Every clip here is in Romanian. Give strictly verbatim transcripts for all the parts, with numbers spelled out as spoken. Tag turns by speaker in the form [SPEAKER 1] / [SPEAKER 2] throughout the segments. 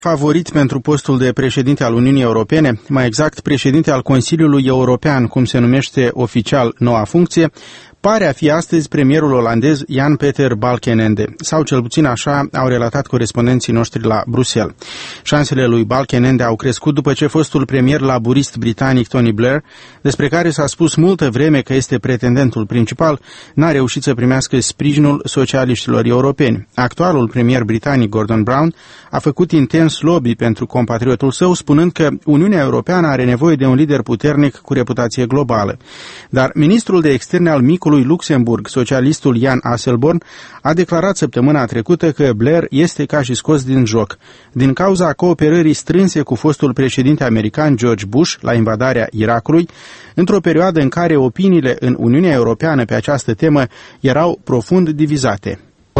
[SPEAKER 1] Favorit pentru postul de președinte al Uniunii Europene, mai exact președinte al Consiliului European, cum se numește oficial noua funcție, pare a fi astăzi premierul olandez Jan-Peter Balkenende, sau cel puțin așa au relatat corespondenții noștri la Bruxelles. Șansele lui Balkenende au crescut după ce fostul premier laburist britanic Tony Blair, despre care s-a spus multă vreme că este pretendentul principal, n-a reușit să primească sprijinul socialiștilor europeni. Actualul premier britanic Gordon Brown a făcut intens lobby pentru compatriotul său, spunând că Uniunea Europeană are nevoie de un lider puternic cu reputație globală. Dar ministrul de externe al micului Luxemburg, socialistul Jan Asselborn, a declarat săptămâna trecută că Blair este ca și scos din joc, din cauza cooperării strânse cu fostul președinte american George Bush la invadarea Irakului, într-o perioadă în care opiniile în Uniunea Europeană pe această temă erau profund divizate.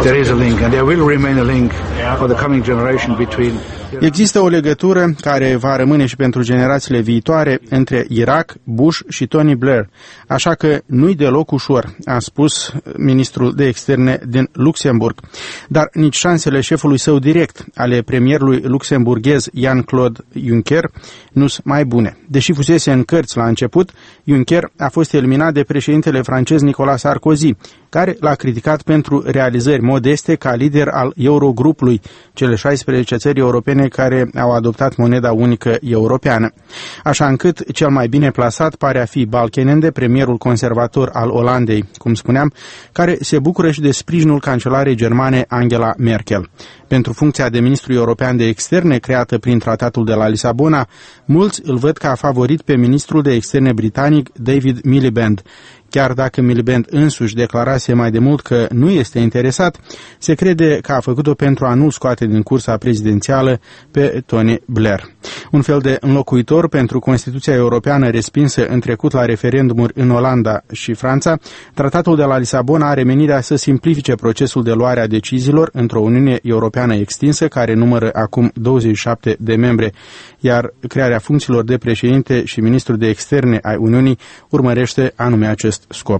[SPEAKER 1] Există o legătură care va rămâne și pentru generațiile viitoare între Irak, Bush și Tony Blair, așa că nu-i deloc ușor, a spus ministrul de externe din Luxemburg. Dar nici șansele șefului său direct, ale premierului luxemburghez Jean-Claude Juncker, nu sunt mai bune. Deși fusese în cărți la început, Juncker a fost eliminat de președintele francez Nicolas Sarkozy, care l-a criticat pentru realizări modeste ca lider al Eurogrupului, cele șaisprezece țări europene care au adoptat moneda unică europeană. Așa încât cel mai bine plasat pare a fi Balkenende, premierul conservator al Olandei, cum spuneam, care se bucură și de sprijinul cancelarei germane Angela Merkel. Pentru funcția de ministru european de externe, creată prin tratatul de la Lisabona, mulți îl văd ca favorit pe ministrul de externe britanic David Miliband. Chiar dacă Miliband însuși declarase mai de mult că nu este interesat, se crede că a făcut-o pentru a nu scoate din cursa prezidențială pe Tony Blair. Un fel de înlocuitor pentru Constituția Europeană respinsă în trecut la referendumuri în Olanda și Franța, tratatul de la Lisabona are menirea să simplifice procesul de luare a deciziilor într-o Uniune Europeană extinsă, care numără acum douăzeci și șapte de membre, iar crearea funcțiilor de președinte și ministru de externe ai Uniunii urmărește anume acest scop.